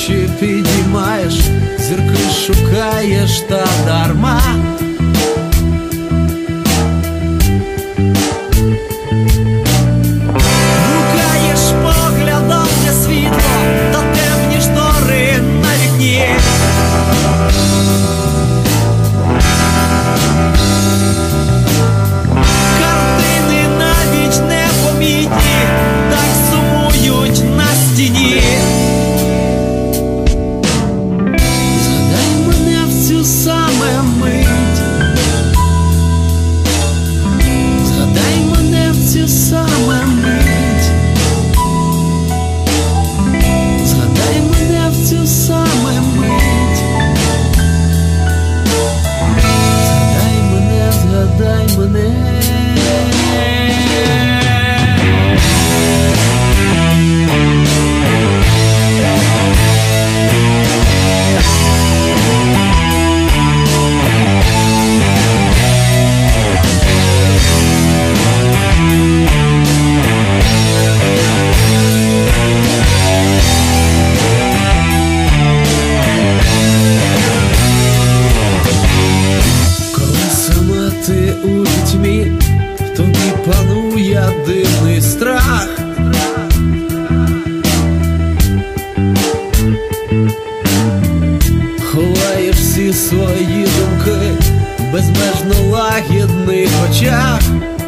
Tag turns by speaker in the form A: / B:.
A: очі підіймаєш, зірки шукаєш та дарма. Гукаєш поглядом для світло та темні штори на вікні. Картини навіть непомітні так сумують на стіні. Згадай мене в цю саме мить, згадай мене в цю саме мить, згадай мене в цю саме мить, згадай мене, згадай мене. Ти у пітьмі, в тобі панує дивний страх. Ховаєш всі свої думки в безмежно лагідних очах.